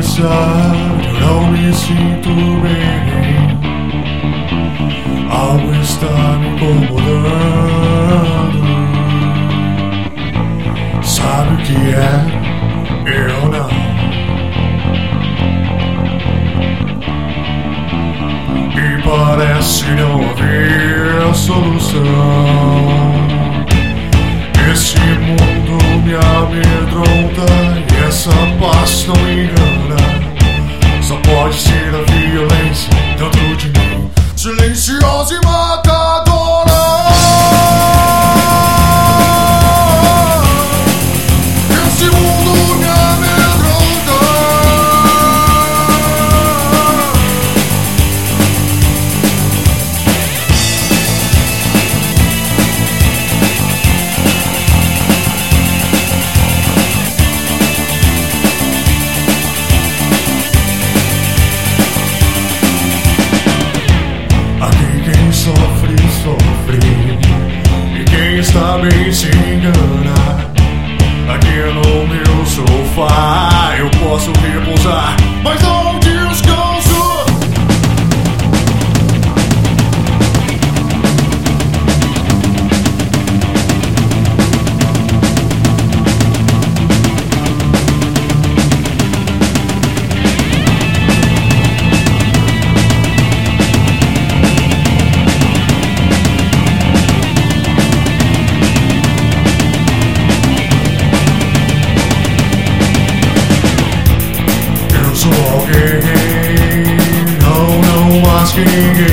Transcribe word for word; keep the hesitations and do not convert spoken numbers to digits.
conversar, eu não me sinto bem. Algo está me incomodando. Sabe o que é? Eu não. E parece não haver solução. Esse mundo me amedronta e essa paz não me engana. Só pode ser a violência dentro de mim, silenciosa e matadora. Esse mundo me amedronta. Sofre, sofre, e quem está bem se engana. Aqui no meu sofá eu posso repousar, mas não descanso. Sou alguém, não, não acho que ninguém